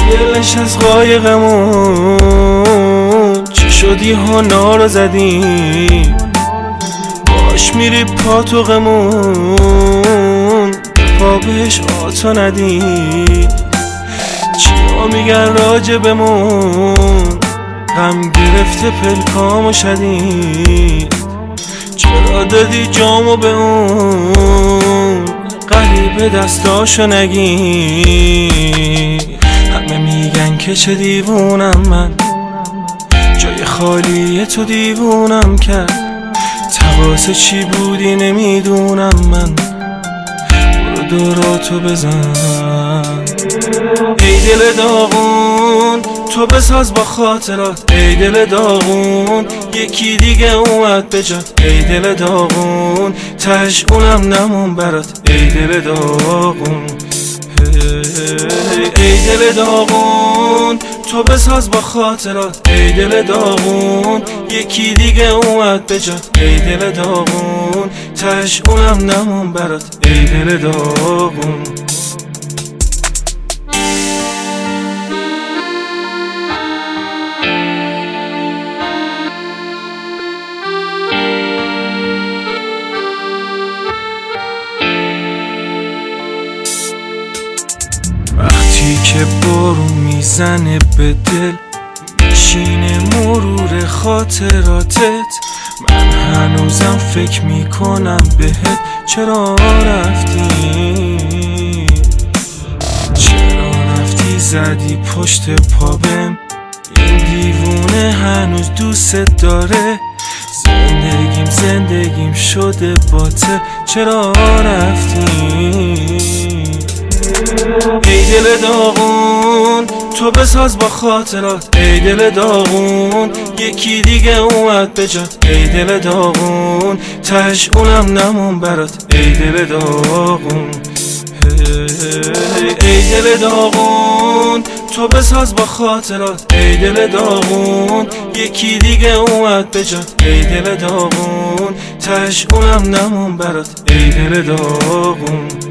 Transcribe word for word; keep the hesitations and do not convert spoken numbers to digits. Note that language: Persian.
دلش از قایقمون چی شدی ها نارو زدی باش میری پاتوقمون پا بهش آتو ندی چیا میگن راجبمون غم گرفته پلکامو شدید چرا دادی جامو به اون غریبه دستاشو نگی همه میگن که چه دیوونم من جای خالی تو دیوونم کرد تقاص چی بودی نمیدونم من برو دوراتو بزن ای دل داغون تو بساز با خاطرات ای دل داغون یکی دیگه اومد به جات ای دل داغون تهش اونم نمون برات ای دل داغون ای دل داغون تو بساز با خاطرات ای دل داغون یکی دیگه اومد به جات ای دل داغون تهش اونم نمون برات ای دل داغون وقتی که بارون میزنه به دل میشینه مرور خاطراتت من هنوزم فکر میکنم بهت چرا رفتی چرا رفتی زدی پشت پا بهم این دیوونه هنوز دوست داره زندگیم زندگیم شده باته چرا رفتی ای دل داغون تو بساز با خاطرات ای دل داغون یکی دیگه اومد به جات ای دل داغون تهش اونم نمون برات ای دل داغون ای دل داغون تو بساز با خاطرات ای دل داغون یکی دیگه اومد به جات ای دل داغون تهش اونم نمون برات ای دل داغون